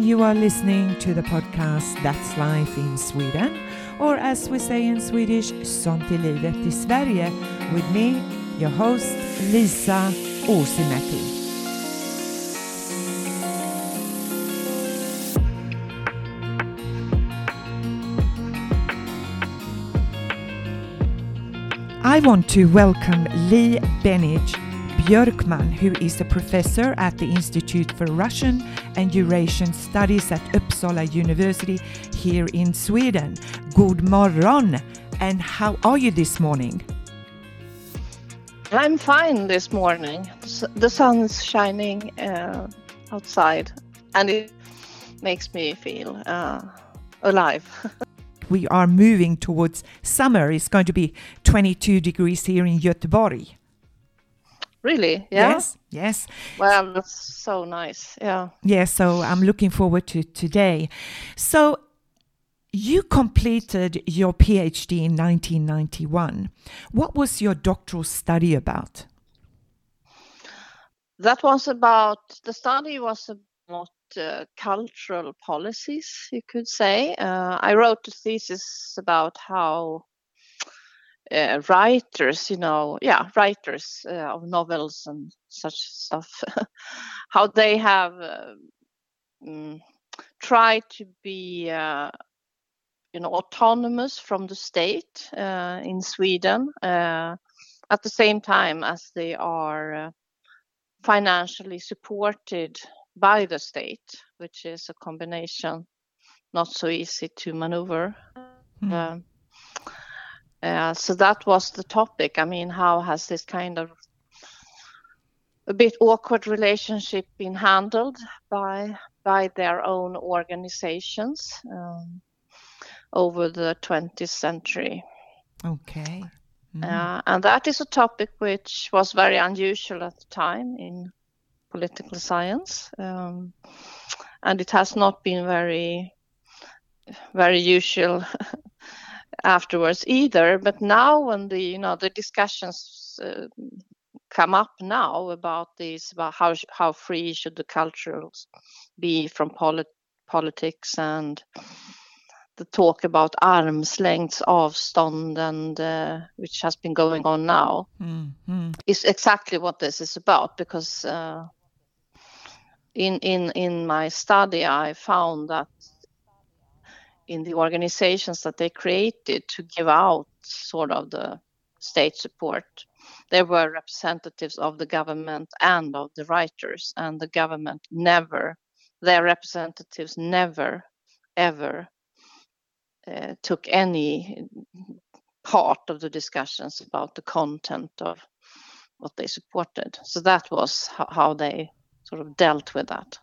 You are listening to the podcast That's Life in Sweden, or as we say in Swedish, Sånt är livet i Sverige, with me, your host, Lisa Uusimäki. I want to welcome Lee Benij Björkman, who is a professor at the Institute for Russian and Eurasian Studies at Uppsala University here in Sweden. God morgon, and how are you this morning? I'm fine this morning. The sun is shining outside and it makes me feel alive. We are moving towards summer. It's going to be 22 degrees here in Göteborg. Really? Yeah? Yes. Well, that's so nice. Yeah. Yeah, so I'm looking forward to today. So you completed your PhD in 1991. What was your doctoral study about? The study was about cultural policies, you could say. I wrote a thesis about how writers of novels and such stuff, how they have tried to be, autonomous from the state in Sweden at the same time as they are financially supported by the state, which is a combination not so easy to maneuver. So that was the topic. I mean, how has this kind of a bit awkward relationship been handled by their own organizations over the 20th century? Okay. And that is a topic which was very unusual at the time in political science, and it has not been very, very usual afterwards either. But now, when the discussions come up now about how free should the cultures be from politics, and the talk about armslängds avstånd, and which has been going on now, is exactly what this is about. Because in my study, I found that in the organizations that they created to give out sort of the state support, there were representatives of the government and of the writers, and their representatives never, ever took any part of the discussions about the content of what they supported. So that was how they sort of dealt with that.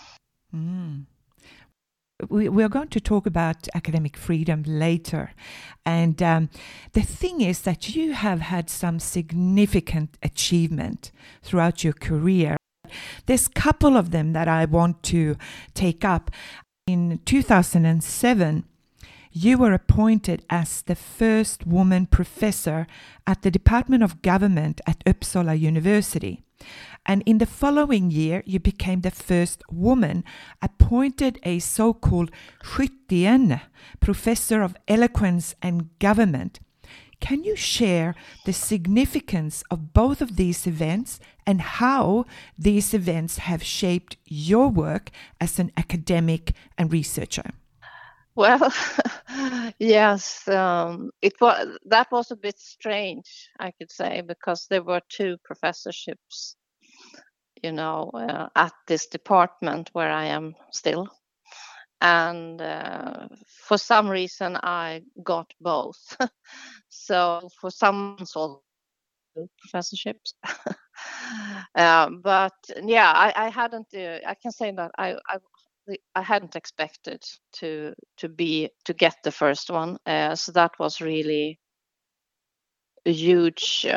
We are going to talk about academic freedom later. And the thing is that you have had some significant achievement throughout your career. There's a couple of them that I want to take up. In 2007, you were appointed as the first woman professor at the Department of Government at Uppsala University. And in the following year, you became the first woman appointed a so-called skyttejänne, professor of eloquence and government. Can you share the significance of both of these events and how these events have shaped your work as an academic and researcher? Well, yes, that was a bit strange, I could say, because there were two professorships, at this department where I am still. And for some reason, I got both. So for some professorships, but yeah, I hadn't. I can say that I hadn't expected to get the first one. So that was really a huge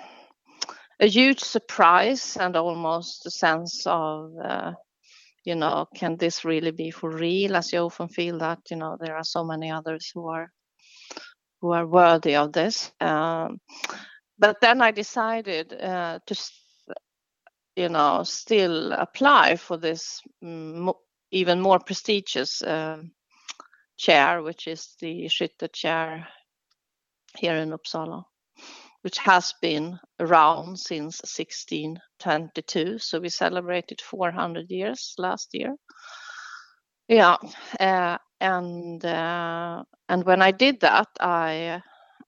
surprise, and almost a sense of, can this really be for real? As you often feel that, there are so many others who are worthy of this. But then I decided to still apply for this even more prestigious chair, which is the Skytte chair here in Uppsala, which has been around since 1622. So we celebrated 400 years last year. Yeah, and when I did that, I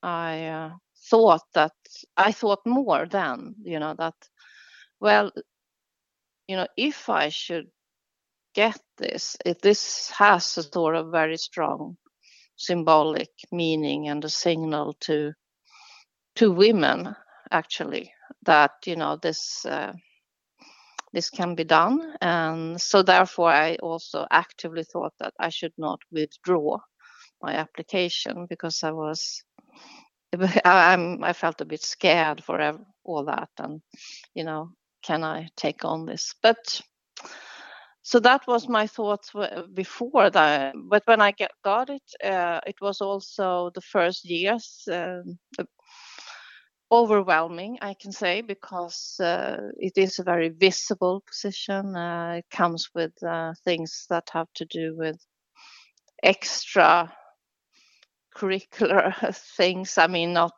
thought more then, that, well, if I should get this, if this has a sort of very strong symbolic meaning and a signal to women, actually, that this can be done, and so therefore I also actively thought that I should not withdraw my application, because I felt a bit scared for all that, and can I take on this? But so that was my thoughts before that. But when I got it, it was also the first years overwhelming, I can say, because it is a very visible position. It comes with things that have to do with extra curricular things. I mean, not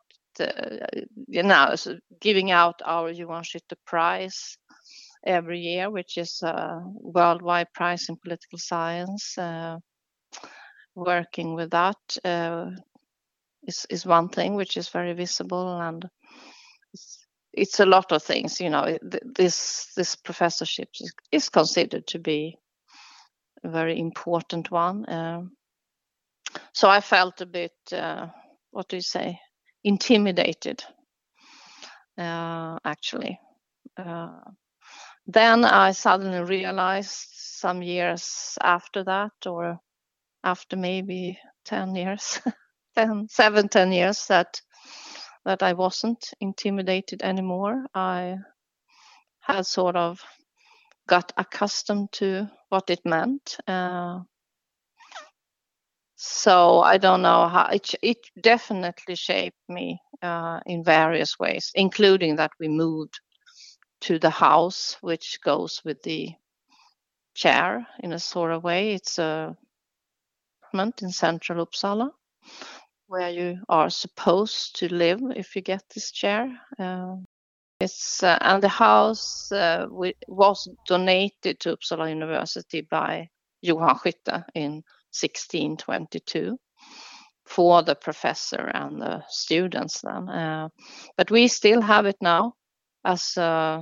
so giving out our Johan Skytte Prize every year, which is a worldwide prize in political science. Working with that is one thing which is very visible, and it's a lot of things. This professorship is considered to be a very important one. So I felt a bit, what do you say, intimidated, actually. Then I suddenly realized some years after that, or after maybe 10 years, 10 years, that I wasn't intimidated anymore. I had sort of got accustomed to what it meant. So I don't know how it definitely shaped me in various ways, including that we moved to the house, which goes with the chair in a sort of way. It's a apartment in central Uppsala where you are supposed to live if you get this chair. And the house was donated to Uppsala University by Johan Skytte in 1622 for the professor and the students then. But we still have it now as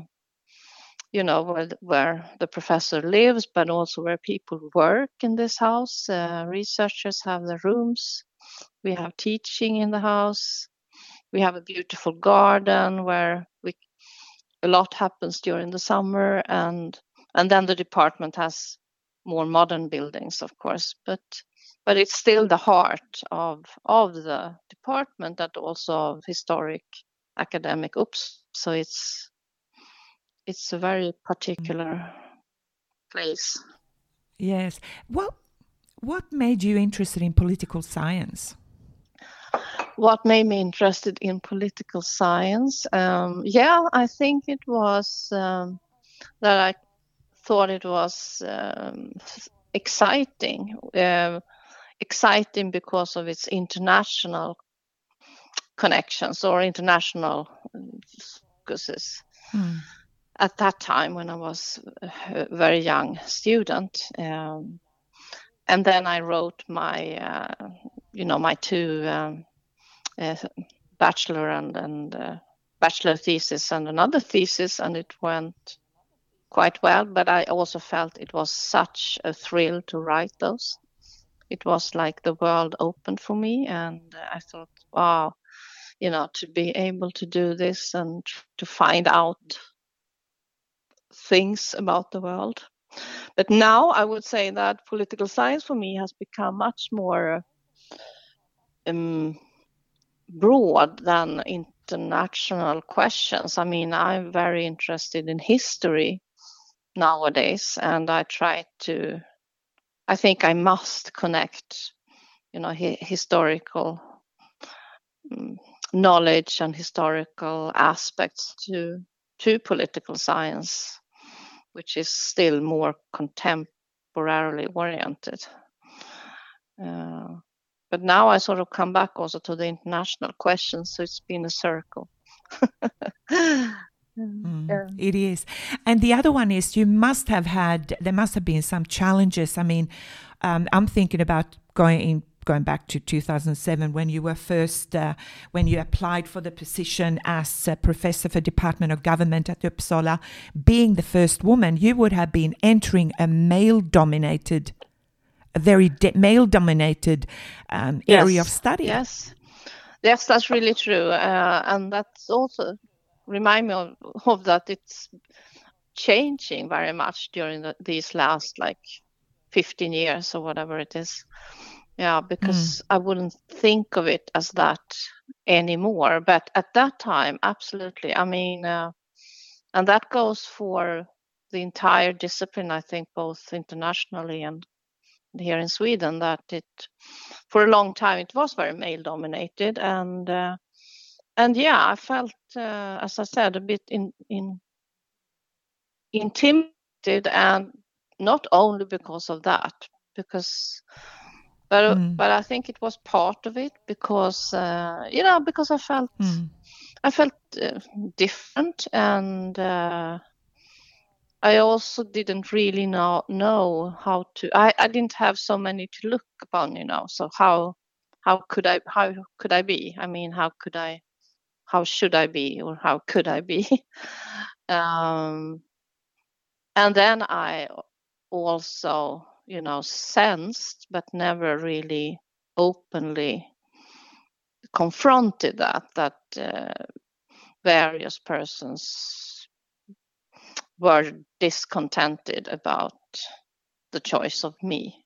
where the professor lives, but also where people work in this house. Researchers have their rooms. We have teaching in the house. We have a beautiful garden where a lot happens during the summer, and then the department has more modern buildings, of course, but it's still the heart of the department, and also of historic academic so it's a very particular place. Yes. What made you interested in political science? What made me interested in political science? I think it was that I thought it was exciting. Exciting because of its international connections or international focuses. At that time, when I was a very young student, and then I wrote my, my two bachelor and bachelor thesis and another thesis, and it went quite well. But I also felt it was such a thrill to write those. It was like the world opened for me, and I thought, wow, to be able to do this and to find out things about the world. But now I would say that political science for me has become much more broad than international questions. I mean, I'm very interested in history nowadays, and I think I must connect, historical knowledge and historical aspects to political science, which is still more contemporary temporarily oriented. But now I sort of come back also to the international questions, so it's been a circle. It is. And the other one is there must have been some challenges. I mean, I'm thinking about going back to 2007 when you were first, when you applied for the position as a professor for Department of Government at Uppsala. Being the first woman, you would have been entering a male-dominated area of study. Yes, that's really true, and that's also remind me of that it's changing very much during these last 15 years or whatever it is. Yeah, because I wouldn't think of it as that anymore, but at that time, absolutely. I mean, and that goes for the entire discipline, I think, both internationally and here in Sweden, that for a long time it was very male dominated, and yeah, I felt, as I said, a bit intimidated, and not only because of that, but I think it was part of it because because I felt different, and I also didn't really know how to. I didn't have so many to look upon, So how could I be? I mean, how should I be, or how could I be? And then I also, sensed, but never really openly confronted that various persons were discontented about the choice of me.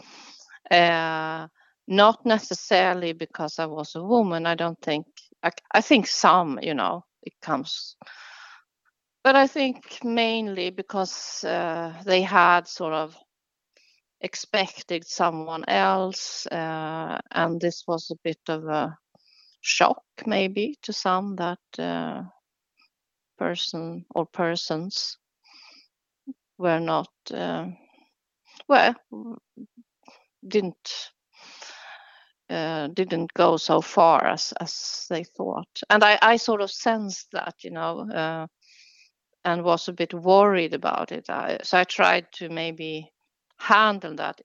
Not necessarily because I was a woman. I don't think. I think some, it comes. But I think mainly because they had sort of expected someone else, and this was a bit of a shock maybe to some, that person or persons were not didn't go so far as they thought, and I sort of sensed that, and was a bit worried about it. So I tried to maybe handle that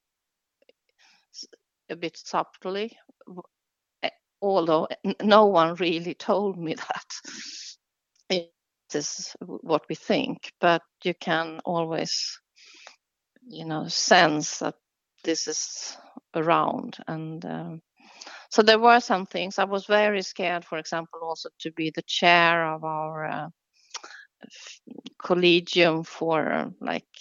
a bit subtly, although no one really told me that it is what we think, but you can always, sense that this is around. And so there were some things. I was very scared, for example, also to be the chair of our collegium for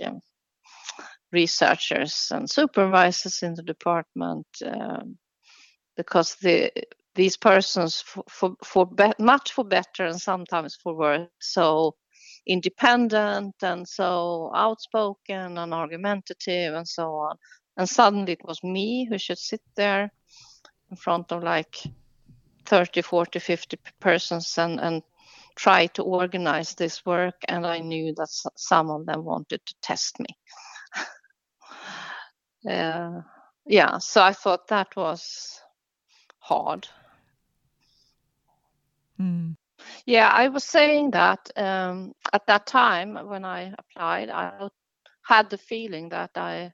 researchers and supervisors in the department, because these persons, much for better and sometimes for worse, so independent and so outspoken and argumentative and so on. And suddenly it was me who should sit there in front of 30, 40, 50 persons and try to organize this work. And I knew that some of them wanted to test me. So I thought that was hard. Yeah, I was saying that at that time when I applied, I had the feeling that I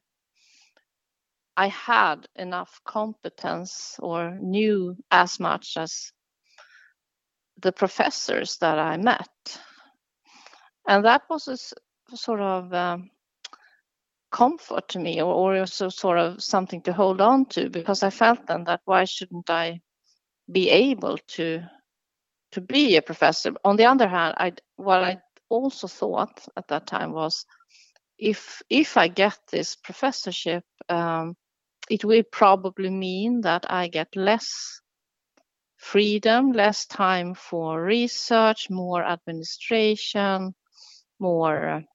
had enough competence or knew as much as the professors that I met. And that was a sort of comfort to me, or also sort of something to hold on to, because I felt then that why shouldn't I be able to be a professor? On the other hand, what I also thought at that time was, if I get this professorship, it will probably mean that I get less freedom, less time for research, more administration, more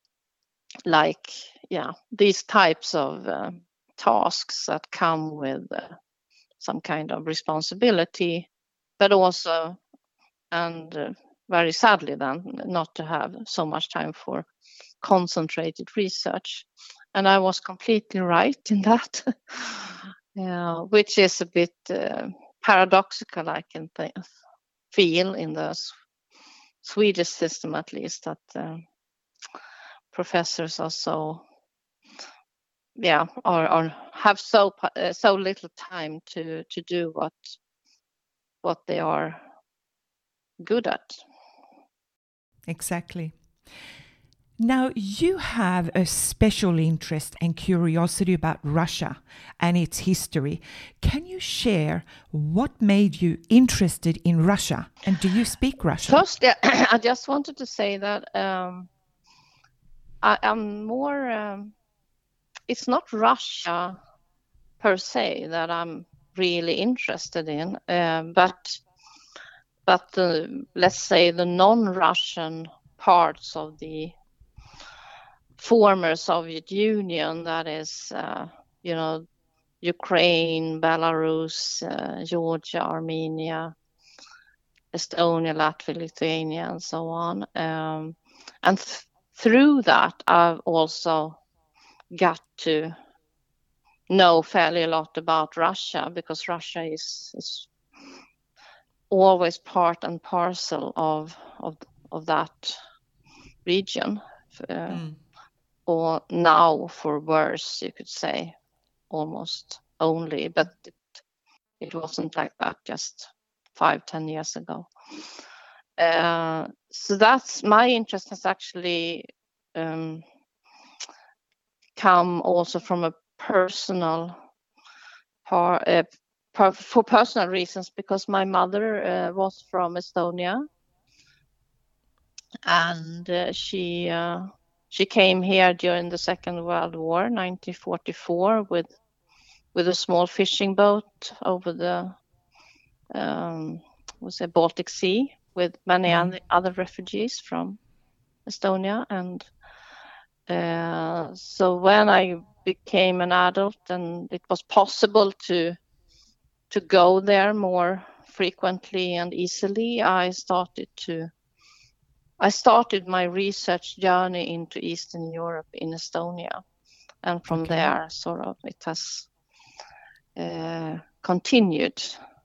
these types of tasks that come with some kind of responsibility, but also, and very sadly then, not to have so much time for concentrated research. And I was completely right in that, which is a bit paradoxical, I can feel in the Swedish system, at least, that professors are so, or have so little time to do what they are good at. Exactly. Now, you have a special interest and curiosity about Russia and its history. Can you share what made you interested in Russia? And do you speak Russian? First, I just wanted to say that I'm more, it's not Russia per se that I'm really interested in, but let's say the non-Russian parts of the former Soviet Union, that is, Ukraine, Belarus, Georgia, Armenia, Estonia, Latvia, Lithuania, and so on. And through that, I've also got to know fairly a lot about Russia, because Russia is always part and parcel of that region. Or now, for worse, you could say, almost only, but it wasn't like that just 5-10 years ago. So that's my interest has actually come also from a personal for personal reasons, because my mother was from Estonia, and she came here during the Second World War, 1944, with a small fishing boat over the Baltic Sea, with many other refugees from Estonia. And so when I became an adult and it was possible to go there more frequently and easily, I started my research journey into Eastern Europe in Estonia, and from there sort of it has continued.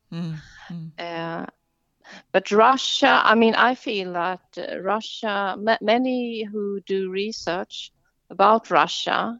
But Russia, I mean, I feel that Russia, many who do research about Russia,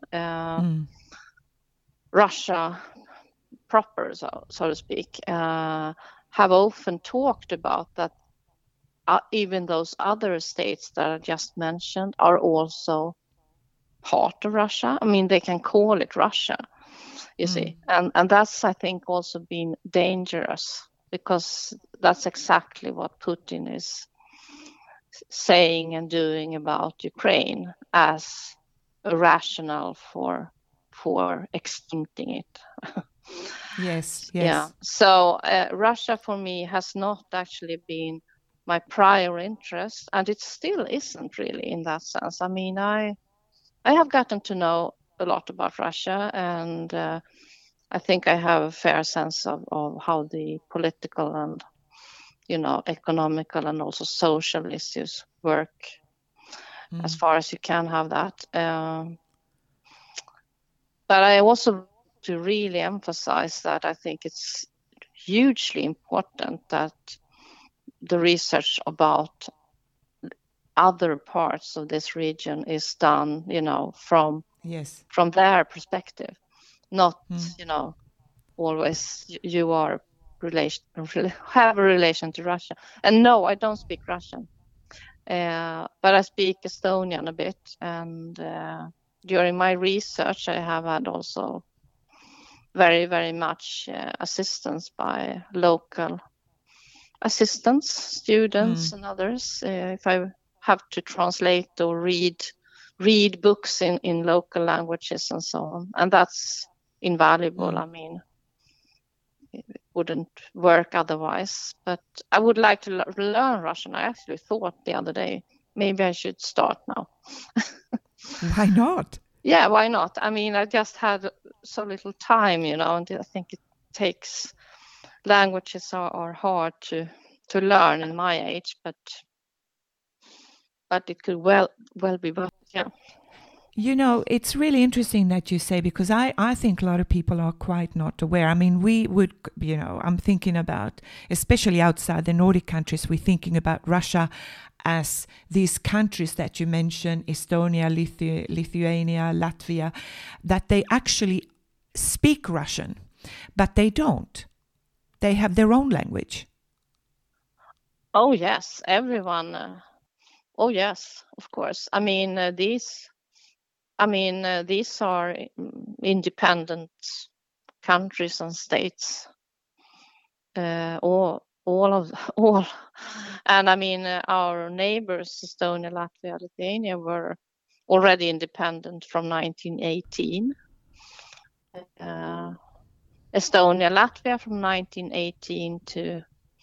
Russia proper, so to speak, have often talked about that even those other states that I just mentioned are also part of Russia. I mean, they can call it Russia, you see. And that's, I think, also been dangerous, because that's exactly what Putin is saying and doing about Ukraine as a rationale for extincting it. Yes. Yeah. So Russia for me has not actually been my prior interest, and it still isn't really in that sense. I mean, I have gotten to know a lot about Russia, and I think I have a fair sense of how the political and, economical and also social issues work, as far as you can have that. But I also to really emphasize that I think it's hugely important that the research about other parts of this region is done, from their perspective, not, always you are have a relation to Russia. And no, I don't speak Russian, but I speak Estonian a bit. And during my research, I have had also very, very much assistance by local assistants, students, and others. If I have to translate or read books in local languages and so on, and that's invaluable. I mean, it wouldn't work otherwise. But I would like to learn Russian. I actually thought the other day, maybe I should start now. Why not? Yeah, why not? I mean, I just had so little time, and I think it takes, languages are hard to learn in my age, but but it could well be, but yeah. You know, it's really interesting that you say, because I think a lot of people are quite not aware. I mean, we would, you know, I'm thinking about, especially outside the Nordic countries, we're thinking about Russia as these countries that you mentioned, Estonia, Lithuania, Latvia, that they actually speak Russian, but they don't. They have their own language. Oh, yes, everyone. Oh, yes, of course. I mean, these are independent countries and states. All, and I mean, our neighbors, Estonia, Latvia, Lithuania, were already independent from 1918. Estonia, Latvia from 1918 to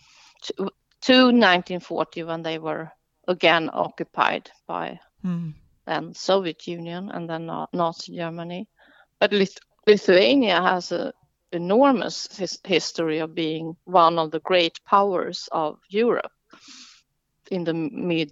1940, when they were again occupied by then Soviet Union and then Nazi Germany. But Lithuania has an enormous history of being one of the great powers of Europe in the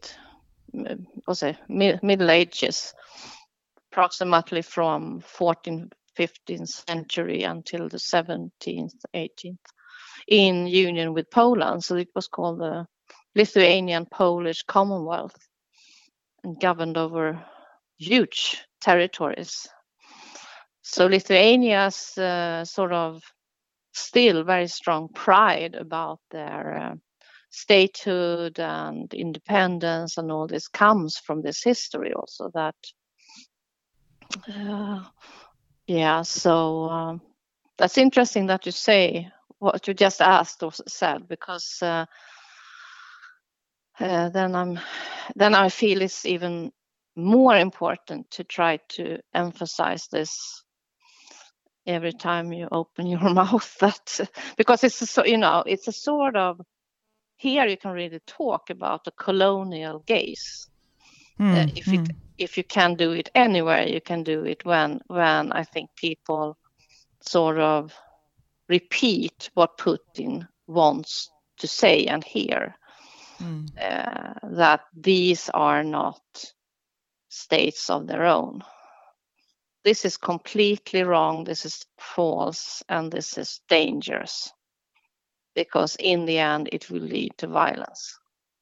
Middle Ages, approximately from 14th, 15th century until the 17th, 18th, in union with Poland. So it was called the Lithuanian Polish Commonwealth and governed over huge territories. So Lithuania's sort of still very strong pride about their statehood and independence and all this comes from this history also, that so that's interesting that you say what you just asked or said, because then I feel it's even more important to try to emphasize this every time you open your mouth, that because it's a sort of, here you can really talk about the colonial gaze. If you can do it anywhere, you can do it when I think people sort of repeat what Putin wants to say and hear, that these are not states of their own. This is completely wrong, this is false, and this is dangerous, because in the end it will lead to violence.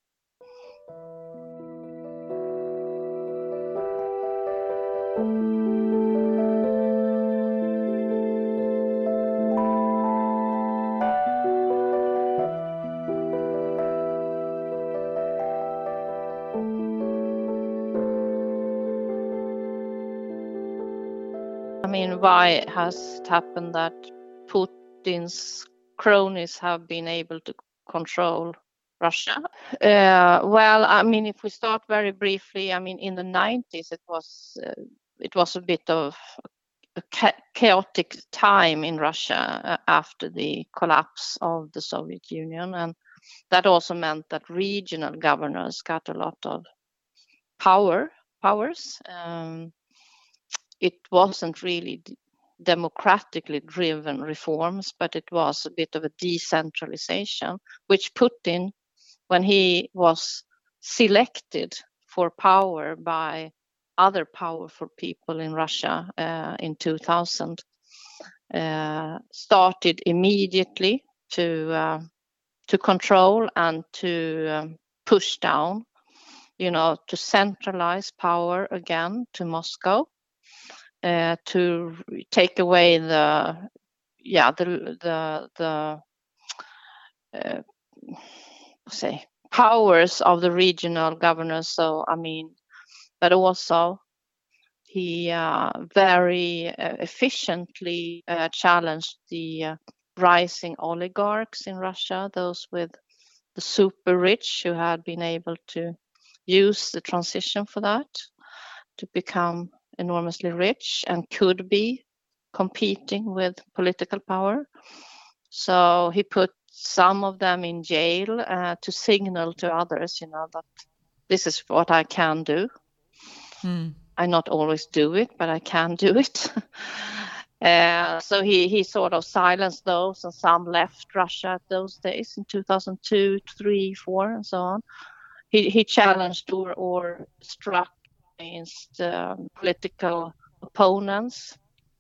I mean, why has it happened that Putin's cronies have been able to control Russia? Well, I mean, if we start very briefly, I mean, in the 90s, it was a bit of a chaotic time in Russia after the collapse of the Soviet Union, and that also meant that regional governors got a lot of powers. It wasn't really democratically driven reforms, but it was a bit of a decentralization, which Putin, when he was selected for power by other powerful people in Russia in 2000, started immediately to control and to push down, to centralize power again to Moscow. To take away the powers of the regional governors. So I mean, but also he very efficiently challenged the rising oligarchs in Russia, those with the super rich who had been able to use the transition for that to become enormously rich and could be competing with political power. So he put some of them in jail to signal to others, that this is what I can do. I not always do it, but I can do it. So he sort of silenced those, and some left Russia at those days in 2002, 3, 4, and so on. he challenged or struck against political opponents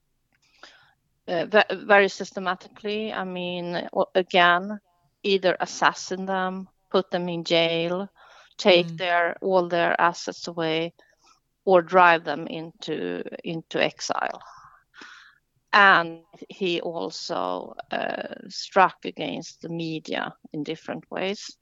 very systematically. I mean, again, either assassin them, put them in jail, take all their assets away, or drive them into exile. And he also struck against the media in different ways.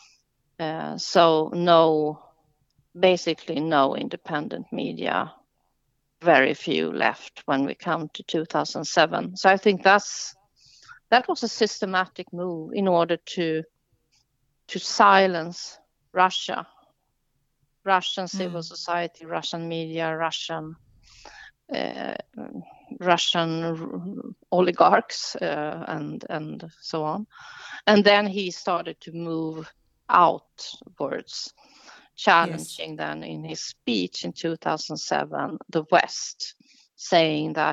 So basically no independent media, very few left when we come to 2007. So I think that was a systematic move in order to silence Russia, Russian civil society, Russian media, Russian oligarchs, and so on. And then he started to move outwards, challenging then in his speech in 2007 the West, saying that,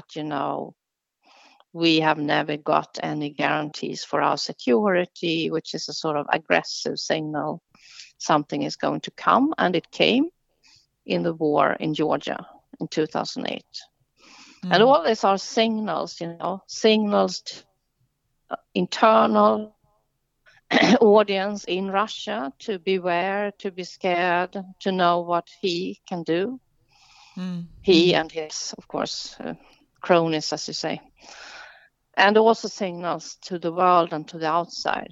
we have never got any guarantees for our security, which is a sort of aggressive signal something is going to come. And it came in the war in Georgia in 2008. And all these are signals, signals to internal audience in Russia to beware, to be scared, to know what he can do. He and his, of course, cronies, as you say. And also signals to the world and to the outside.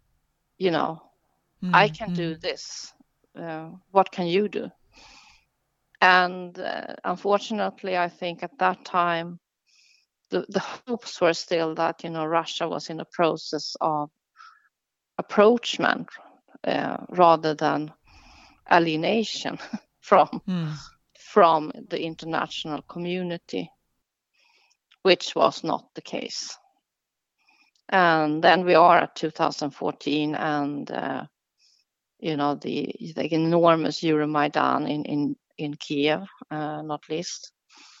I can do this. What can you do? And unfortunately, I think at that time, the hopes were still that, Russia was in a process of approachment rather than alienation from the international community, which was not the case. And then we are at 2014, and the enormous Euromaidan in Kiev, not least,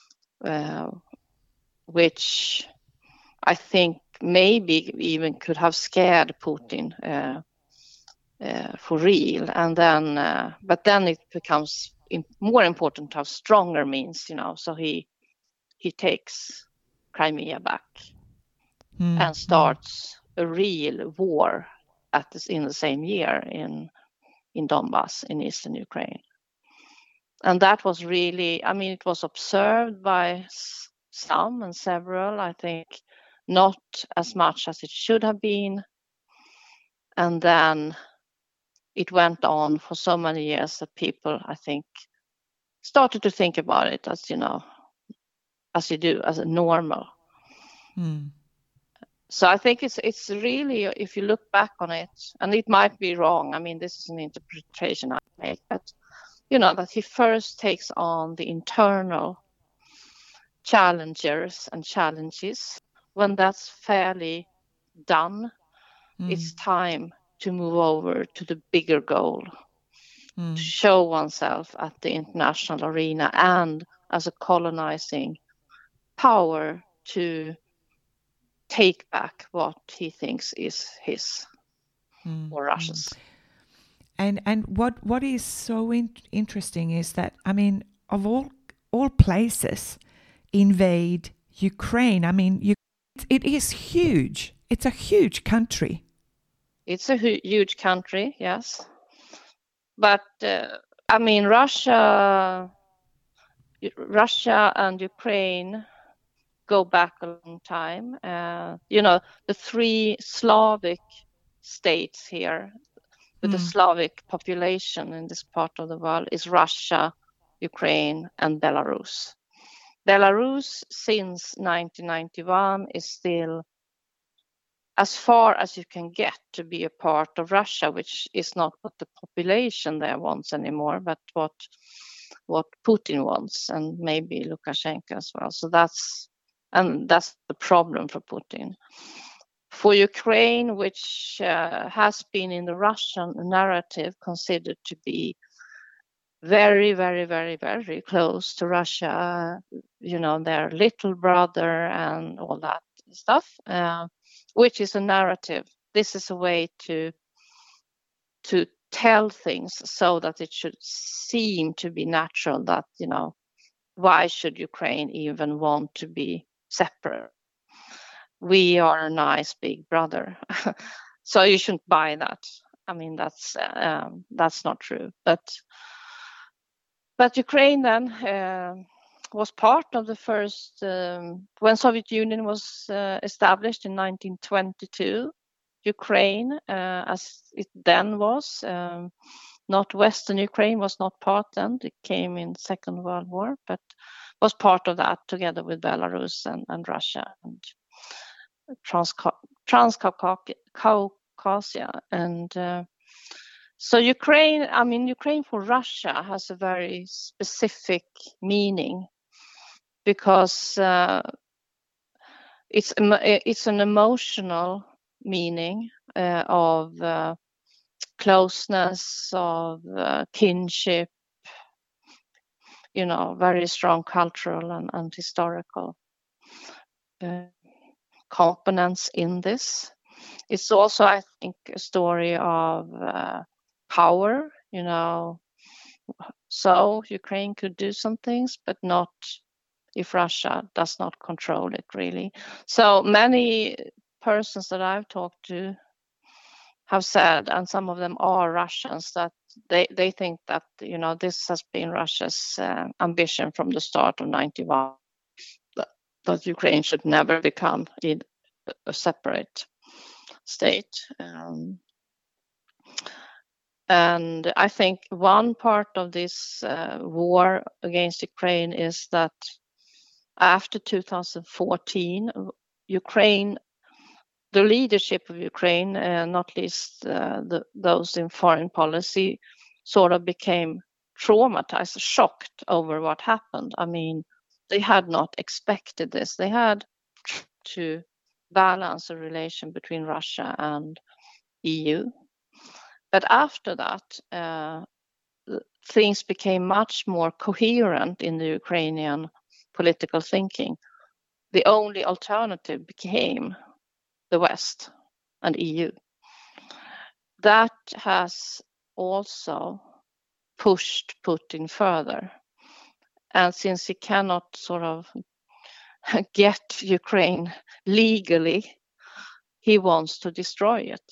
which I think maybe even could have scared Putin for real. And then, but then it becomes more important to have stronger means, So he takes Crimea back and starts a real war in the same year in Donbass, in eastern Ukraine. And that was really, it was observed by some and several, I think, not as much as it should have been. And then it went on for so many years that people, I think, started to think about it as, as you do, as a normal. So I think it's really, if you look back on it, and it might be wrong, this is an interpretation I make, but, that he first takes on the internal challengers and challenges. When that's fairly done, it's time to move over to the bigger goal, to show oneself at the international arena and as a colonizing power to take back what he thinks is his or Russia's. And what is so interesting is that, of all places, invade Ukraine. It is huge. It's a huge country. It's a huge country, yes. But Russia and Ukraine go back a long time. The three Slavic states here with the Slavic population in this part of the world is Russia, Ukraine, and Belarus. Belarus, since 1991, is still as far as you can get to be a part of Russia, which is not what the population there wants anymore, but what Putin wants, and maybe Lukashenko as well. So that's the problem for Putin. For Ukraine, which has been in the Russian narrative considered to be very, very, very, very close to Russia, their little brother and all that stuff, which is a narrative. This is a way to tell things so that it should seem to be natural that, why should Ukraine even want to be separate? We are a nice big brother. So you shouldn't buy that. I mean, that's not true. But Ukraine then was part of the first, when Soviet Union was established in 1922, Ukraine, as it then was, not Western Ukraine was not part then. It came in Second World War, but was part of that together with Belarus and Russia and Transcaucasia. And so Ukraine for Russia has a very specific meaning because it's an emotional meaning of closeness, of kinship, very strong cultural and historical components in this. It's also, I think, a story of power, so Ukraine could do some things, but not if Russia does not control it, really. So many persons that I've talked to have said, and some of them are Russians, that they think that, this has been Russia's ambition from the start of 91, that Ukraine should never become a separate state. And I think one part of this war against Ukraine is that after 2014, the leadership of Ukraine, not least those in foreign policy, sort of became traumatized, shocked over what happened. I mean, they had not expected this. They had to balance the relation between Russia and EU. But after that, things became much more coherent in the Ukrainian political thinking. The only alternative became the West and EU. That has also pushed Putin further. And since he cannot sort of get Ukraine legally, he wants to destroy it.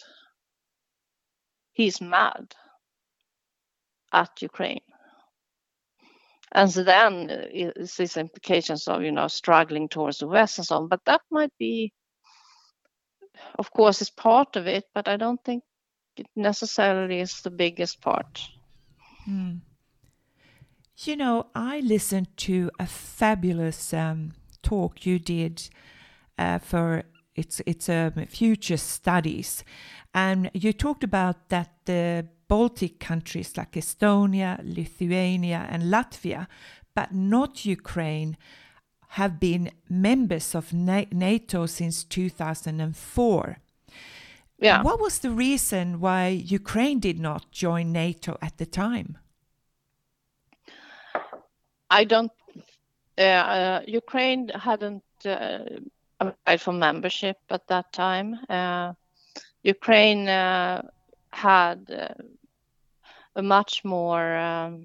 He's mad at Ukraine. And so then it's these implications of, struggling towards the West and so on. But that might be, of course, is part of it, but I don't think it necessarily is the biggest part. I listened to a fabulous talk you did for it's future studies, and you talked about that the Baltic countries like Estonia, Lithuania, and Latvia, but not Ukraine, have been members of NATO since 2004. Yeah. What was the reason why Ukraine did not join NATO at the time? Ukraine hadn't applied for membership at that time. Ukraine had a much more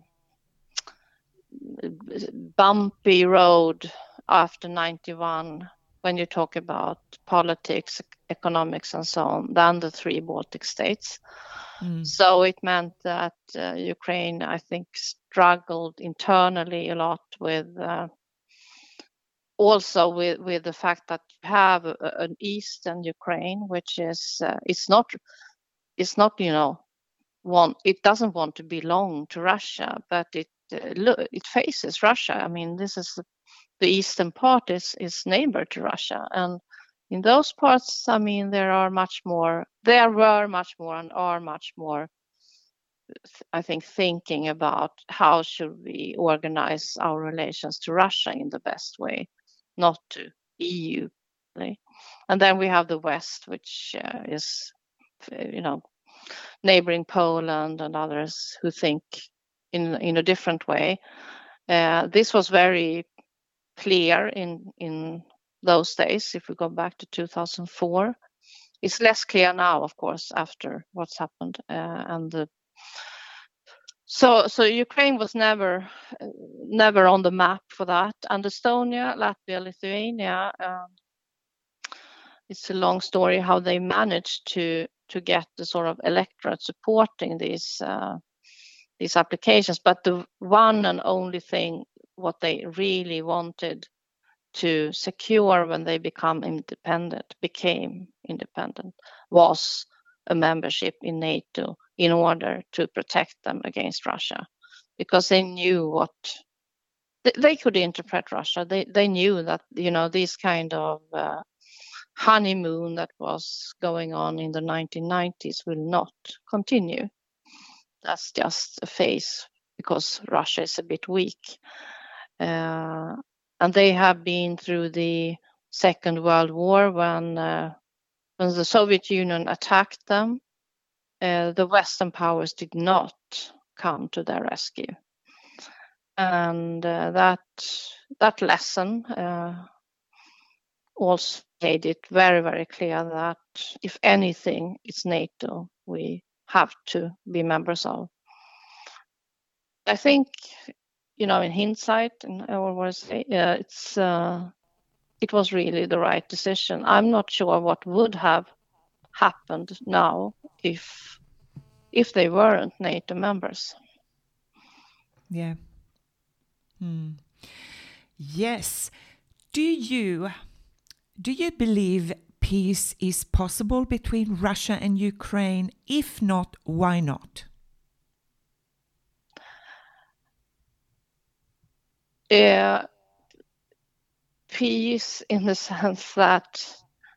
bumpy road after 91 when you talk about politics, economics, and so on, than the three Baltic states. So it meant that Ukraine, I think, struggled internally a lot with also with the fact that you have an eastern Ukraine, which is it's not it doesn't want to belong to Russia, but it faces Russia. I mean, this is the eastern part is neighbor to Russia, and in those parts, I mean, there were much more and are much more, I think, thinking about how should we organize our relations to Russia in the best way, not to EU. And then we have the West, which is, neighboring Poland and others who think in a different way. This was very clear in those days. If we go back to 2004, it's less clear now, of course, after what's happened and the So Ukraine was never on the map for that. And Estonia, Latvia, Lithuania, it's a long story how they managed to get the sort of electorate supporting these applications. But the one and only thing what they really wanted to secure when they became independent was a membership in NATO in order to protect them against Russia, because they knew what they could interpret Russia. They knew that, you know, this kind of honeymoon that was going on in the 1990s will not continue. That's just a phase because Russia is a bit weak. And they have been through the Second World War when the Soviet Union attacked them. The Western powers did not come to their rescue. And that lesson also made it very, very clear that if anything, it's NATO we have to be members of. I think, you know, in hindsight, and I always say, it was really the right decision. I'm not sure what would have happened now if they weren't NATO members. Yeah. Yes. Do you believe peace is possible between Russia and Ukraine? If not, why not? Peace in the sense that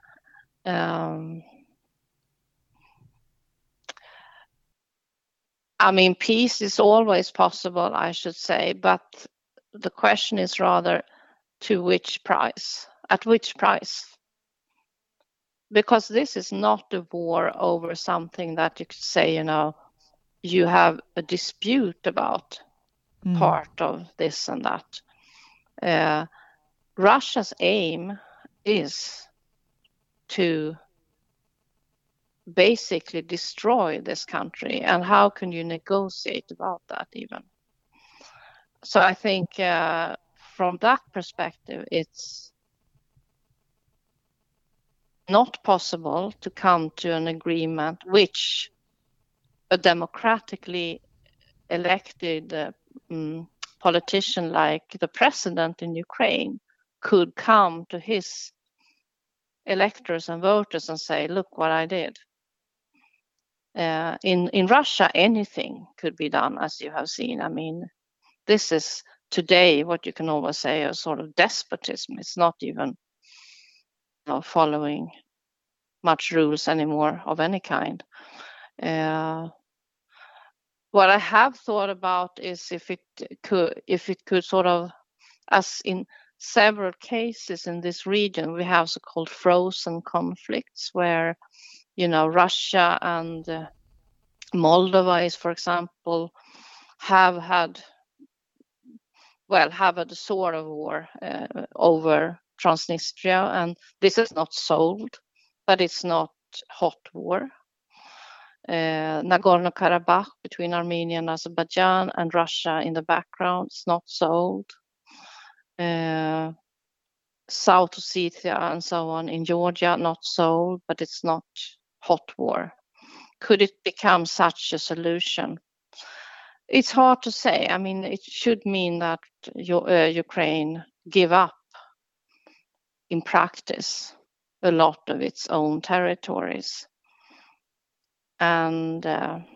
I mean, peace is always possible, I should say, but the question is rather to which price? At which price? Because this is not a war over something that you could say, you know, you have a dispute about part of this and that. Russia's aim is to basically destroy this country, and how can you negotiate about that even? So I think from that perspective, it's not possible to come to an agreement which a democratically elected politician like the president in Ukraine could come to his electors and voters and say, look what I did. In Russia, anything could be done, as you have seen. I mean, this is today what you can always say a sort of despotism. It's not even following much rules anymore of any kind. What I have thought about is if it could sort of, as in several cases in this region, we have so-called frozen conflicts where, you know, Russia and Moldova is, for example, have had a sort of war over Transnistria, and this is not solved, but it's not hot war. Nagorno-Karabakh between Armenia and Azerbaijan and Russia in the background, it's not solved. South Ossetia and so on in Georgia, not solved, but it's not hot war. Could it become such a solution? It's hard to say. I mean, it should mean that Ukraine give up in practice a lot of its own territories. And,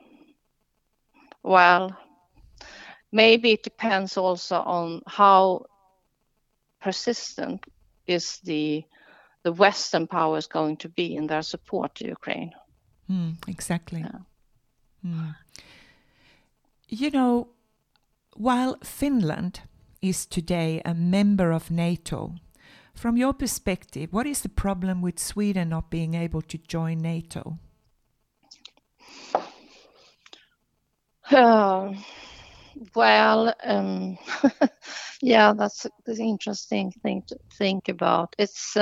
maybe it depends also on how persistent is the Western powers going to be in their support to Ukraine. Exactly. Yeah. You know, while Finland is today a member of NATO, from your perspective, what is the problem with Sweden not being able to join NATO? Yeah, that's an interesting thing to think about. It's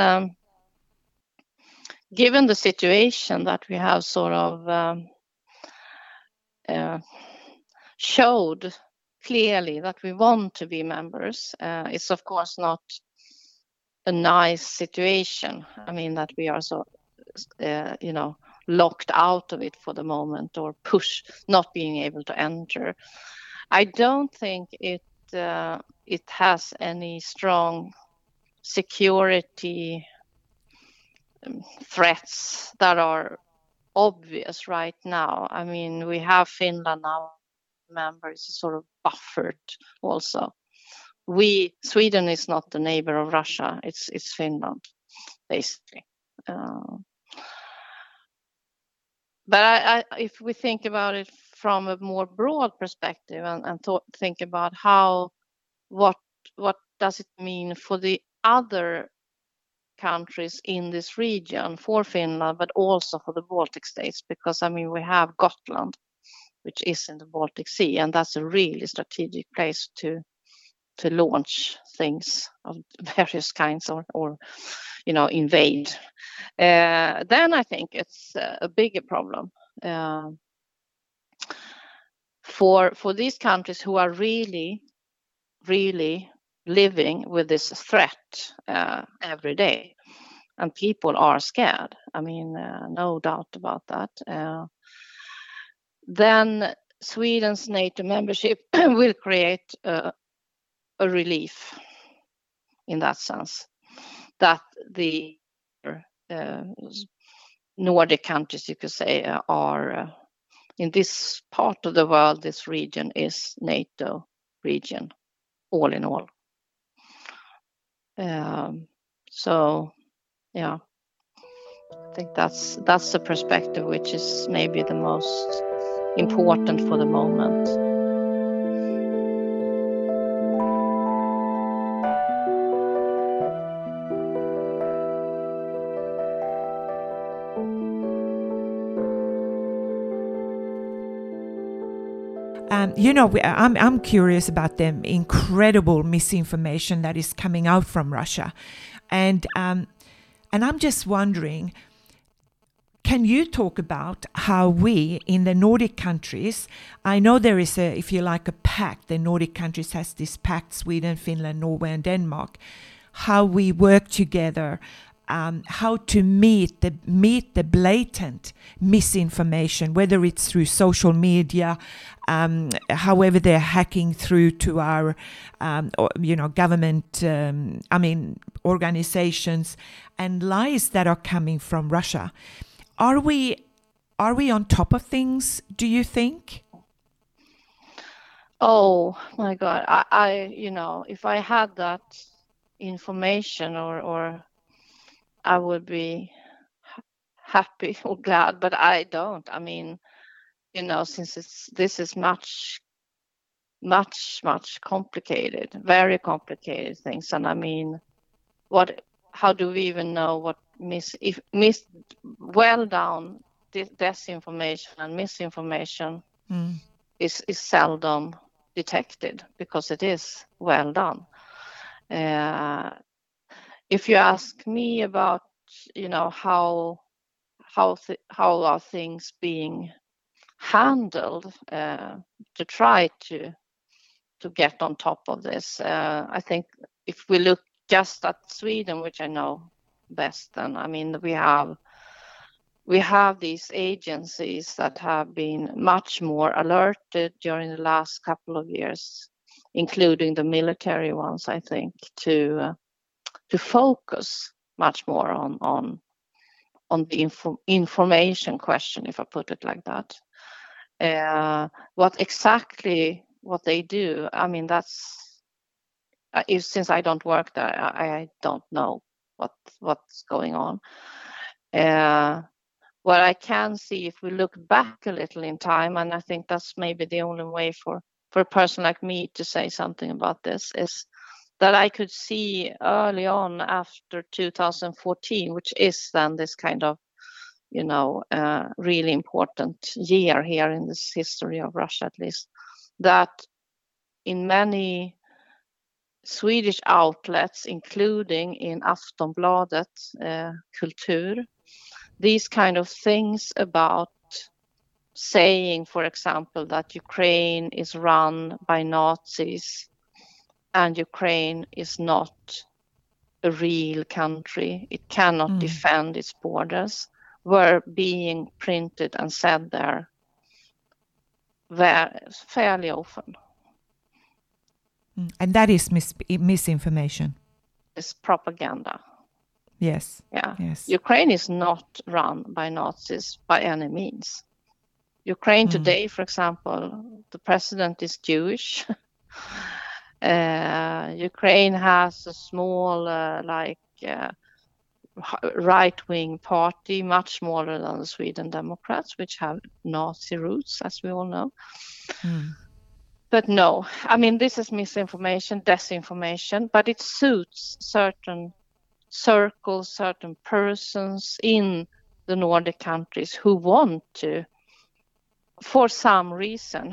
given the situation that we have sort of showed clearly that we want to be members. It's of course not a nice situation. I mean, that we are so, locked out of it for the moment, or not being able to enter. I don't think it has any strong security threats that are obvious right now. I mean, we have Finland now, members sort of buffered also. Sweden is not the neighbor of Russia. It's Finland, basically. But if we think about it from a more broad perspective and think about what does it mean for the other countries in this region, for Finland, but also for the Baltic states, because I mean we have Gotland, which is in the Baltic Sea, and that's a really strategic place to launch things of various kinds or invade. Then I think it's a bigger problem for these countries who are really, really living with this threat every day, and people are scared. I mean, no doubt about that. Then Sweden's NATO membership will create a relief in that sense, that the Nordic countries, you could say, are in this part of the world, this region is NATO region, all in all. So, yeah, I think that's the perspective which is maybe the most important for the moment. I'm curious about the incredible misinformation that is coming out from Russia, and I'm just wondering, can you talk about how we in the Nordic countries, I know there is a pact, the Nordic countries has this pact, Sweden, Finland, Norway and Denmark, how we work together, how to meet the blatant misinformation, whether it's through social media, however they're hacking through to our, government, organizations, and lies that are coming from Russia. Are we on top of things, do you think? Oh my God! I if I had that information, or I would be happy or glad, but I don't. I mean, since this is much complicated, very complicated things, and I mean, how do we even know what disinformation and misinformation is seldom detected, because it is well done. If you ask me about, how are things being handled to try to get on top of this, I think if we look just at Sweden, which I know best, then I mean we have these agencies that have been much more alerted during the last couple of years, including the military ones, I think, to focus much more on the information question, if I put it like that. What they do, I mean, that's since I don't work there, I don't know what's going on. What I can see, if we look back a little in time, and I think that's maybe the only way for a person like me to say something about this, is that I could see early on after 2014, which is then this kind of, really important year here in this history of Russia, at least, that in many Swedish outlets, including in Aftonbladet, Kultur, these kind of things about saying, for example, that Ukraine is run by Nazis and Ukraine is not a real country, it cannot defend its borders, were being printed and said there fairly often. And that is misinformation. It's propaganda. Yes. Yeah. Yes. Ukraine is not run by Nazis by any means. Ukraine today, for example, the president is Jewish. Ukraine has a small, right-wing party, much smaller than the Sweden Democrats, which have Nazi roots, as we all know. But no, I mean, this is misinformation, disinformation, but it suits certain circles, certain persons in the Nordic countries who want to, for some reason,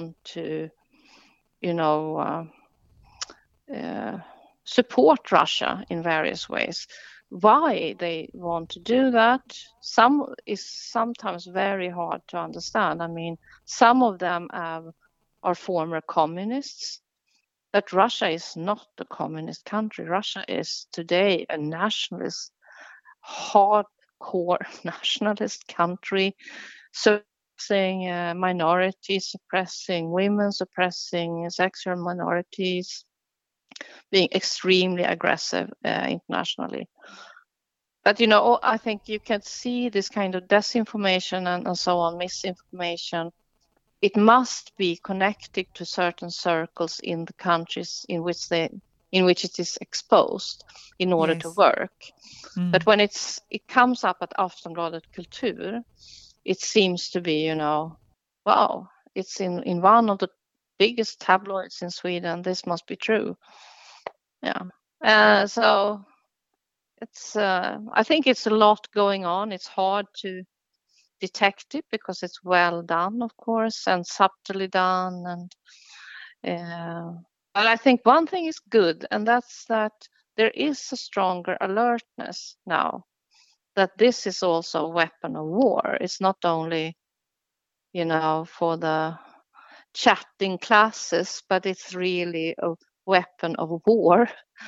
support Russia in various ways. Why they want to do that is sometimes very hard to understand. I mean, some of them are former communists, but Russia is not a communist country. Russia is today a nationalist, hardcore nationalist country, suppressing minorities, suppressing women, suppressing sexual minorities, being extremely aggressive internationally. But, I think you can see this kind of disinformation and so on, misinformation. It must be connected to certain circles in the countries in which it is exposed in order to work. But when it comes up at Aftonbladet Kultur, it seems to be, wow, it's in one of the biggest tabloids in Sweden. This must be true. Yeah. So it's I think it's a lot going on. It's hard to detect it because it's well done, of course, and subtly done. And but I think one thing is good, and that's that there is a stronger alertness now that this is also a weapon of war. It's not only, for the chatting classes, but it's really a weapon of war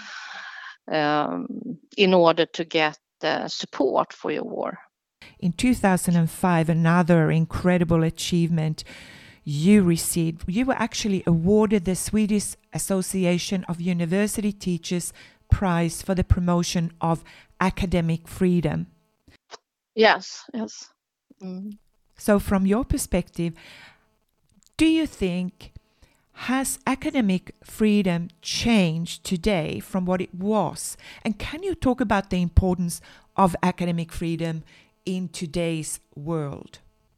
in order to get support for your war. In 2005, another incredible achievement you received. You were actually awarded the Swedish Association of University Teachers Prize for the promotion of academic freedom. Yes. So from your perspective, do you think has academic freedom changed today from what it was? And can you talk about the importance of academic freedom in today's world?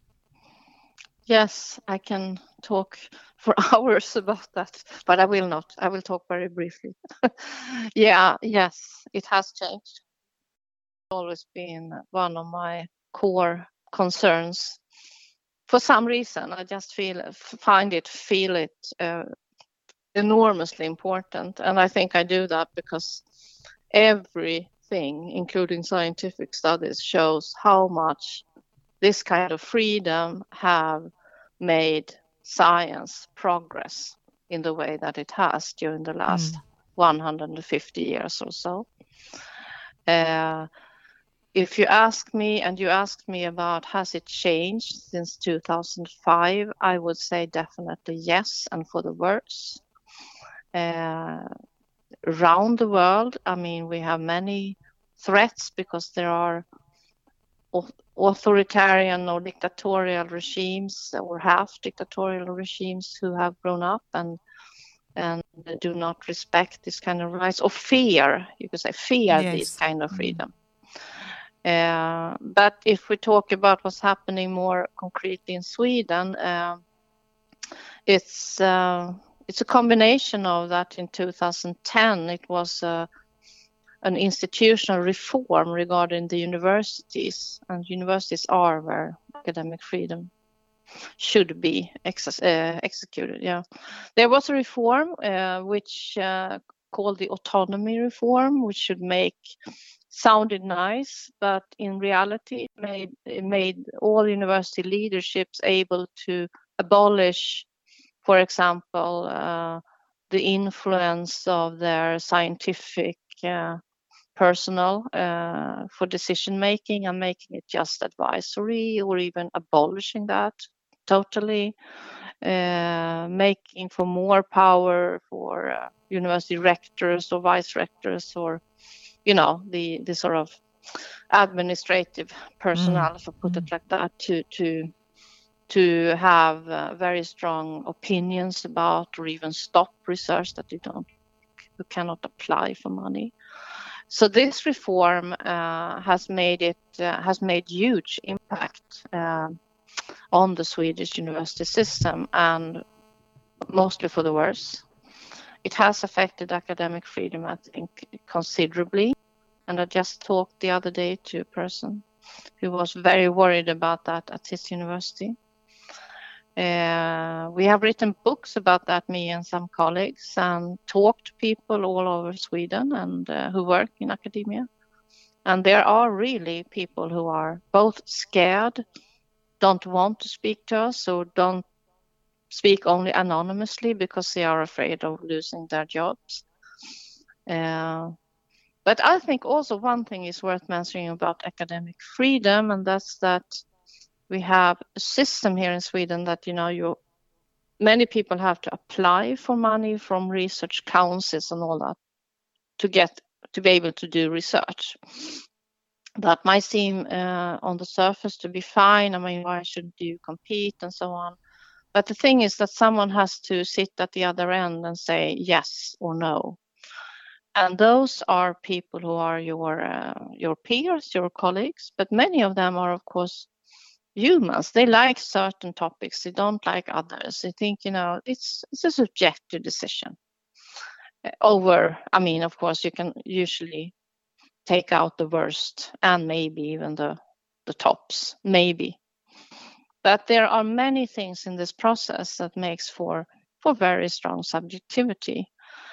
Yes, I can talk for hours about that, but I will not. I will talk very briefly. Yes, it has changed. It's always been one of my core concerns. For some reason, I just feel it enormously important. And I think I do that because everything, including scientific studies, shows how much this kind of freedom have made science progress in the way that it has during the last 150 years or so. If you ask me, and you asked me about has it changed since 2005, I would say definitely yes, and for the worse. Around the world, I mean, we have many threats because there are authoritarian or dictatorial regimes or half dictatorial regimes who have grown up and do not respect this kind of rights or fear, you could say this kind of freedom. But if we talk about what's happening more concretely in Sweden, it's a combination of that. In 2010, it was an institutional reform regarding the universities, and universities are where academic freedom should be executed. Yeah, there was a reform which called the autonomy reform, which should make sounded nice, but in reality it made all university leaderships able to abolish, for example, the influence of their scientific personnel for decision making and making it just advisory, or even abolishing that totally, making for more power for university rectors or vice rectors, or the sort of administrative personnel, if I put it like that, to have very strong opinions about, or even stop research that you cannot apply for money. So this reform has made huge impact on the Swedish university system, and mostly for the worse. It has affected academic freedom, I think, considerably. And I just talked the other day to a person who was very worried about that at his university. We have written books about that, me and some colleagues, and talked to people all over Sweden and who work in academia. And there are really people who are both scared, don't want to speak to us, or don't speak only anonymously because they are afraid of losing their jobs. But I think also one thing is worth mentioning about academic freedom, and that's that we have a system here in Sweden that, many people have to apply for money from research councils and all that to be able to do research. That might seem on the surface to be fine. I mean, why shouldn't you compete and so on? But the thing is that someone has to sit at the other end and say yes or no. And those are people who are your peers, your colleagues, but many of them are, of course, humans. They like certain topics, they don't like others. They think, it's a subjective decision. Of course, you can usually take out the worst and maybe even the tops, maybe. But there are many things in this process that makes for very strong subjectivity.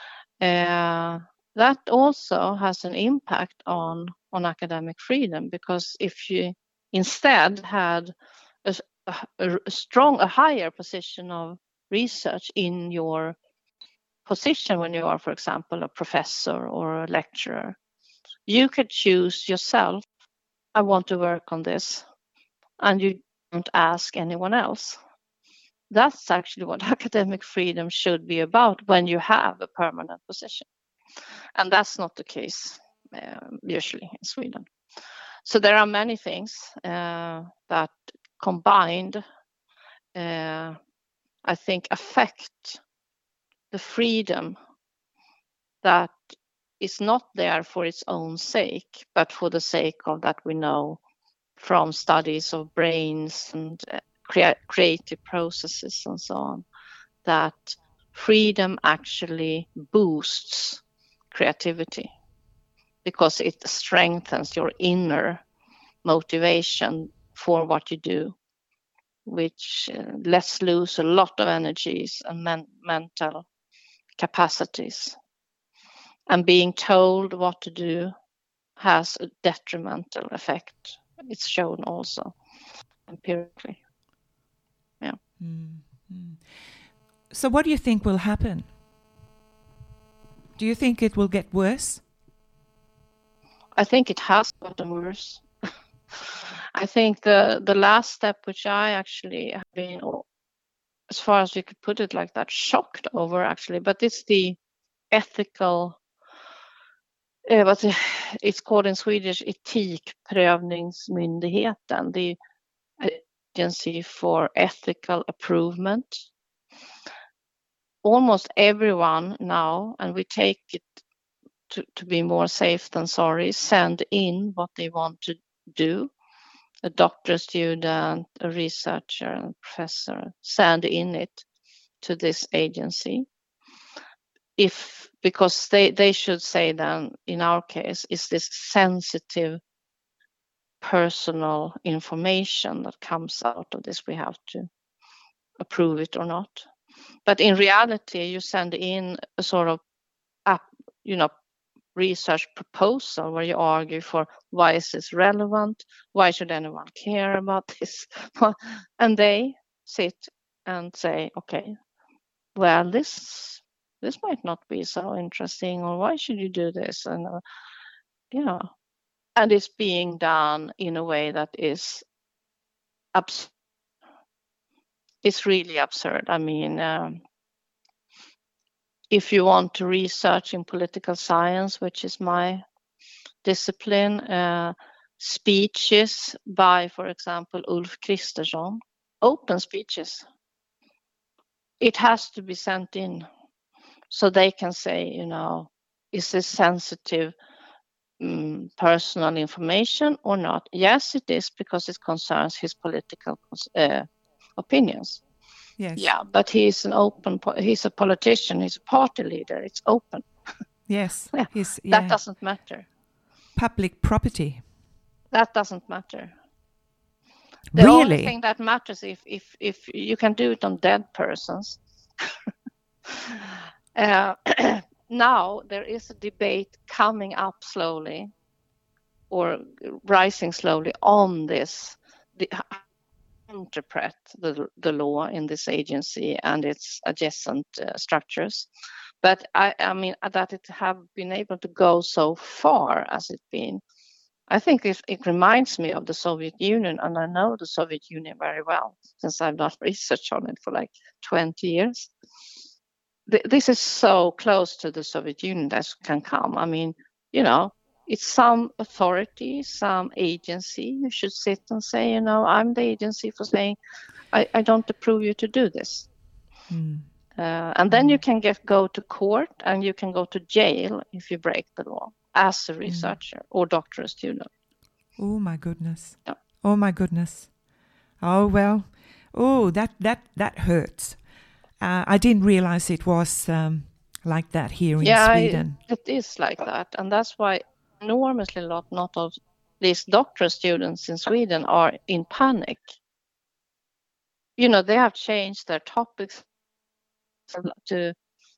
That also has an impact on academic freedom, because if you instead had a higher position of research in your position when you are, for example, a professor or a lecturer, you could choose yourself, I want to work on this, and you don't ask anyone else. That's actually what academic freedom should be about when you have a permanent position. And that's not the case usually in Sweden. So there are many things that combined, I think, affect the freedom that is not there for its own sake, but for the sake of that we know from studies of brains and creative processes and so on, that freedom actually boosts creativity because it strengthens your inner motivation for what you do, which lets loose a lot of energies and mental capacities. And being told what to do has a detrimental effect. It's shown also empirically. Yeah. Mm-hmm. So what do you think will happen? Do you think it will get worse? I think it has gotten worse. I think the last step, which I actually have been, as far as you could put it like that, shocked over actually, but it's the ethical, what it's called in Swedish, Etikprövningsmyndigheten, the Agency for Ethical Improvement. Almost everyone now, and we take it to be more safe than sorry, send in what they want to do. A doctor, student, a researcher, a professor, send in it to this agency. Because they should say then, in our case, is this sensitive personal information that comes out of this? We have to approve it or not. But in reality, you send in a sort of research proposal where you argue for why is this relevant, why should anyone care about this, and they sit and say, okay, well, this might not be so interesting, or why should you do this, and and it's being done in a way that is it's really absurd. I mean, if you want to research in political science, which is my discipline, speeches by, for example, Ulf Kristersson, open speeches, it has to be sent in so they can say, is this sensitive personal information or not? Yes, it is, because it concerns his political opinions. Yes. Yeah, but he's a politician, he's a party leader, it's open. Yes. Yeah. That doesn't matter. Public property. That doesn't matter. The only thing that matters if you can do it on dead persons. Now there is a debate coming up slowly, or rising slowly, on this, interpret the law in this agency and its adjacent structures. But I mean, that it have been able to go so far as it's been, I think it reminds me of the Soviet Union, and I know the Soviet Union very well since I've done research on it for like 20 years. This is so close to the Soviet Union as can come. I mean, it's some authority, some agency. You should sit and say, I'm the agency for saying, I don't approve you to do this. And then you can go to court, and you can go to jail if you break the law as a researcher or doctoral student. Oh my goodness. Yeah. Oh my goodness. Oh, well. Oh, that hurts. I didn't realize it was like that here in Sweden. Yeah, it is like that. And that's why enormously not of these doctoral students in Sweden are in panic. They have changed their topics to,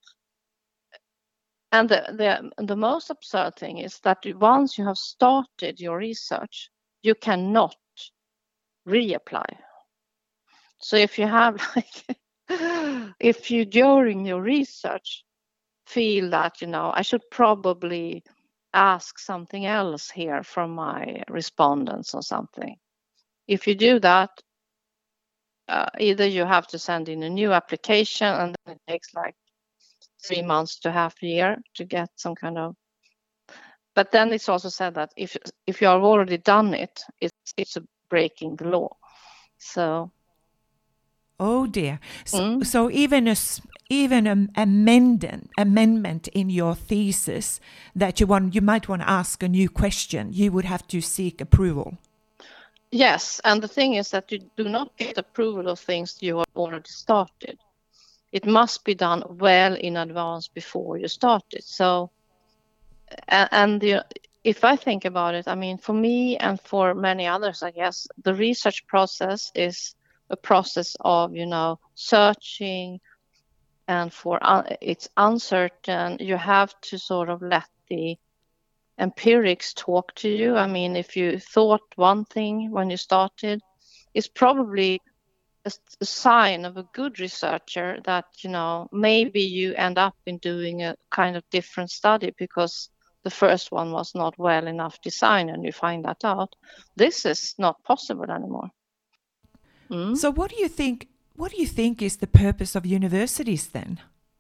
and the most absurd thing is that once you have started your research, you cannot reapply. So if you have if you during your research feel that I should probably ask something else here from my respondents or something, if you do that, either you have to send in a new application, and then it takes like 3 months to half a year to get some kind of. But then it's also said that if you have already done it, it's breaking the law. So. Oh dear. So even an amendment in your thesis that you might want to ask a new question, you would have to seek approval. Yes, and the thing is that you do not get approval of things you have already started. It must be done well in advance before you start it. So, if I think about it, I mean, for me and for many others, I guess, the research process is a process of, searching, and it's uncertain. You have to sort of let the empirics talk to you. I mean, if you thought one thing when you started, it's probably a sign of a good researcher that, maybe you end up in doing a kind of different study because the first one was not well enough designed, and you find that out. This is not possible anymore. So what do you think is the purpose of universities then?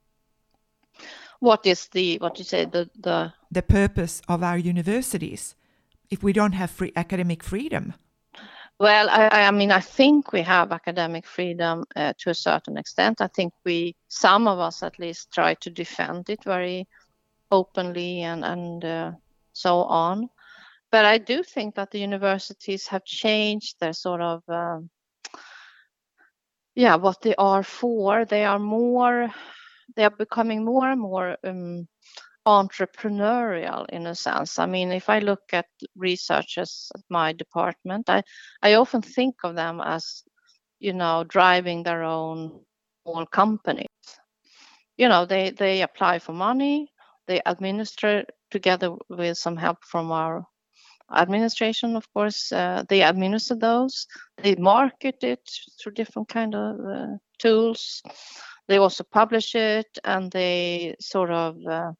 What is the purpose of our universities if we don't have academic freedom? Well, I mean, I think we have academic freedom to a certain extent. I think some of us at least, try to defend it very openly and so on. But I do think that the universities have changed their sort of what they are for. They are becoming more and more entrepreneurial in a sense. I mean, if I look at researchers at my department, I often think of them as, driving their own small companies. They apply for money, they administer together with some help from our administration, of course. They administer those. They market it through different kind of tools. They also publish it, and they sort of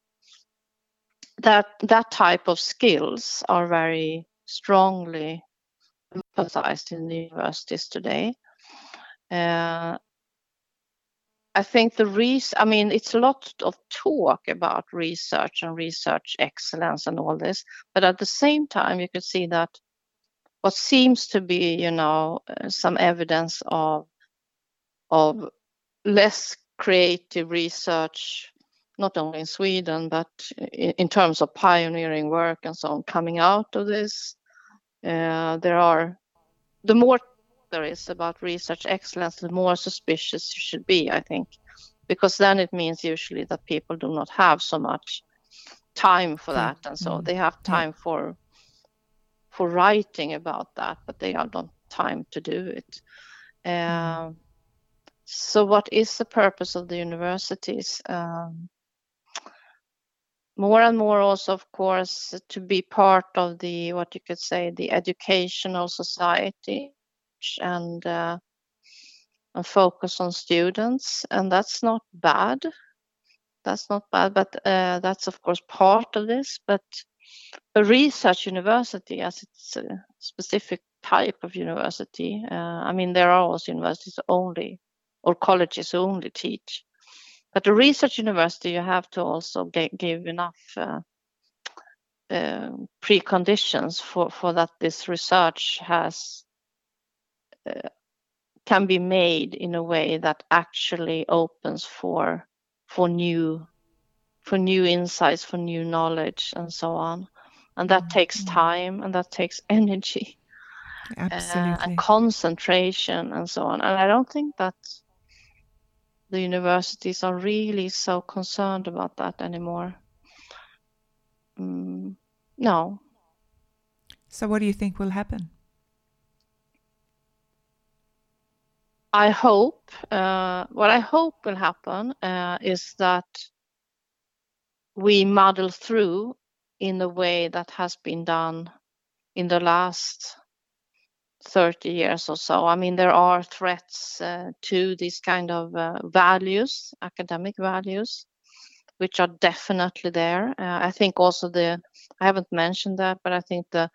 that type of skills are very strongly emphasized in the universities today. I think it's a lot of talk about research and research excellence and all this, but at the same time, you could see that what seems to be, some evidence of less creative research, not only in Sweden, but in terms of pioneering work and so on, coming out of this. The more there is about research excellence, the more suspicious you should be, I think, because then it means usually that people do not have so much time for that, and so they have time for writing about that, but they have not time to do it. So what is the purpose of the universities? More and more also, of course, to be part of the educational society and focus on students, and that's not bad, but that's of course part of this. But a research university, as it's a specific type of university, there are also universities only, or colleges who only teach. But a research university, you have to also give enough preconditions for that this research can be made in a way that actually opens for new insights, for new knowledge, and so on. And that takes time, and that takes energy, and concentration, and so on. And I don't think that the universities are really so concerned about that anymore. No. So what do you think will happen? I hope, what I hope will happen is that we muddle through in the way that has been done in the last 30 years or so. There are threats to these kind of values, academic values, which are definitely there. I think also I haven't mentioned that, but I think the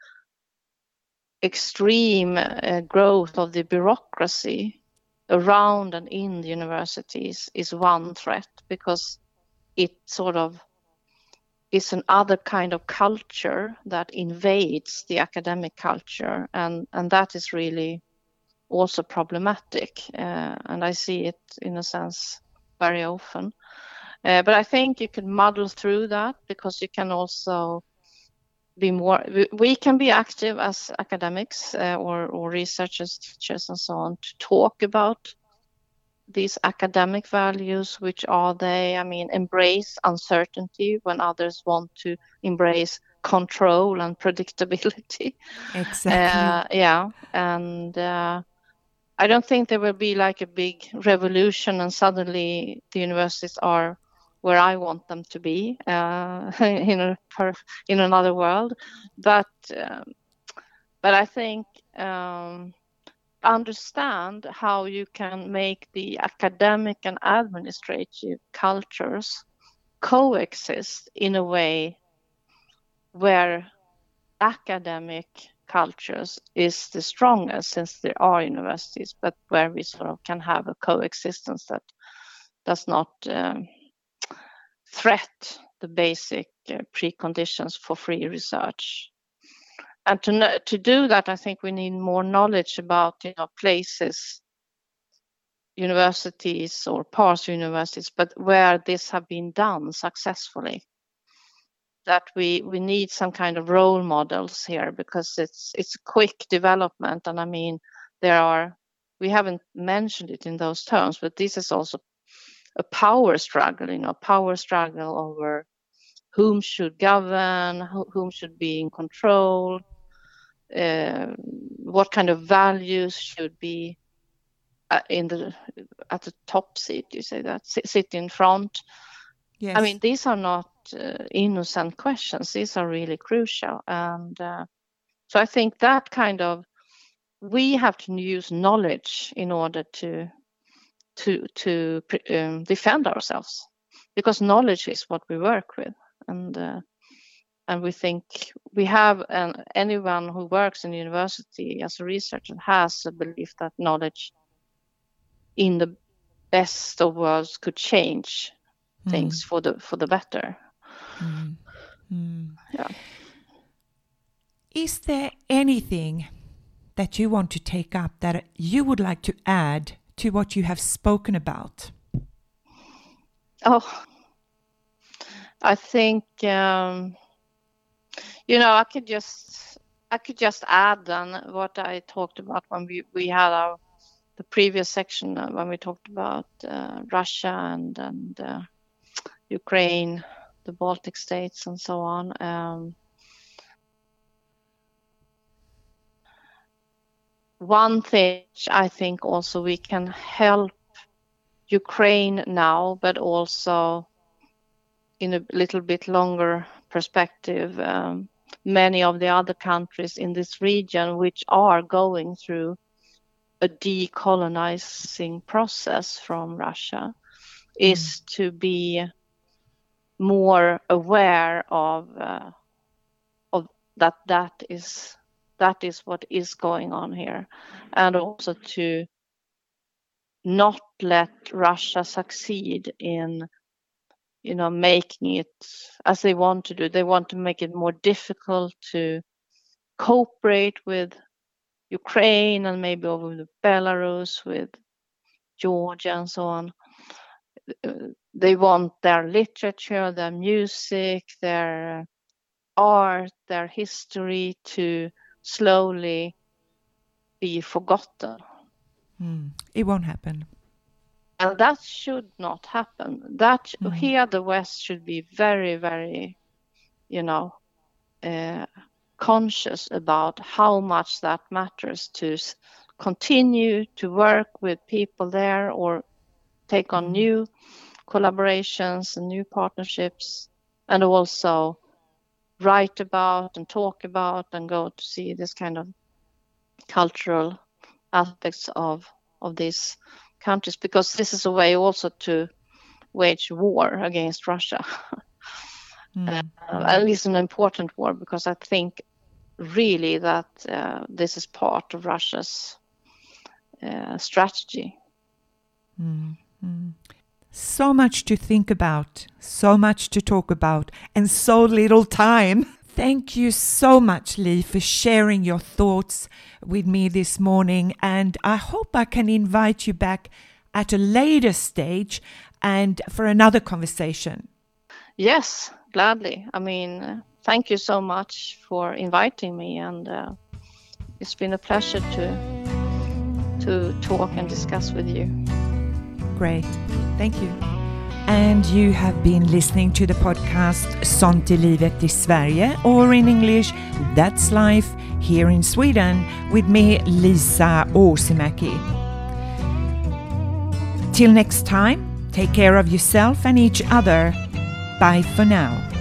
extreme growth of the bureaucracy around and in the universities is one threat, because it sort of is another kind of culture that invades the academic culture, and that is really also problematic, and I see it in a sense very often. But I think you can muddle through that, because you can also we can be active as academics or researchers, teachers, and so on, to talk about these academic values. Which are they? Embrace uncertainty when others want to embrace control and predictability. Exactly. And I don't think there will be like a big revolution and suddenly the universities are where I want them to be in another world. But I think understand how you can make the academic and administrative cultures coexist in a way where academic cultures is the strongest, since there are universities, but where we sort of can have a coexistence that does not threat the basic preconditions for free research. And to do that, I think we need more knowledge about places, universities or parts of universities, but where this have been done successfully. That we need some kind of role models here, because it's quick development, and we haven't mentioned it in those terms, but this is also a power struggle over whom should govern, whom should be in control, what kind of values should be at the top seat, you say that, sit in front. Yes. I mean, these are not innocent questions. These are really crucial. And so I think that kind of, we have to use knowledge in order to defend ourselves, because knowledge is what we work with. And we think we have, anyone who works in university as a researcher has a belief that knowledge in the best of worlds could change things for the better. Yeah. Is there anything that you want to take up that you would like to add to what you have spoken about? Oh, I think I could just add then what I talked about when we had the previous section when we talked about Russia and Ukraine, the Baltic states, and so on. One thing I think also we can help Ukraine now, but also in a little bit longer perspective, many of the other countries in this region which are going through a decolonizing process from Russia is to be more aware of that is what is going on here, and also to not let Russia succeed in making it as they want to do. They want to make it more difficult to cooperate with Ukraine and maybe over with Belarus, with Georgia and so on. They want their literature, their music, their art, their history to slowly be forgotten. It won't happen. And that should not happen. Here the West should be very, very, conscious about how much that matters to continue to work with people there or take on new collaborations and new partnerships, and also write about and talk about and go to see this kind of cultural aspects of these countries, because this is a way also to wage war against Russia. At least an important war, because I think really that this is part of Russia's strategy. So much to think about, so much to talk about, and so little time. Thank you so much, Li, for sharing your thoughts with me this morning. And I hope I can invite you back at a later stage and for another conversation. Yes, gladly. I mean, thank you so much for inviting me. And it's been a pleasure to talk and discuss with you. Great. Thank you. And you have been listening to the podcast Sånt är livet i Sverige, or in English, That's Life here in Sweden, with me, Lisa Åsimäki. Till next time, take care of yourself and each other. Bye for now.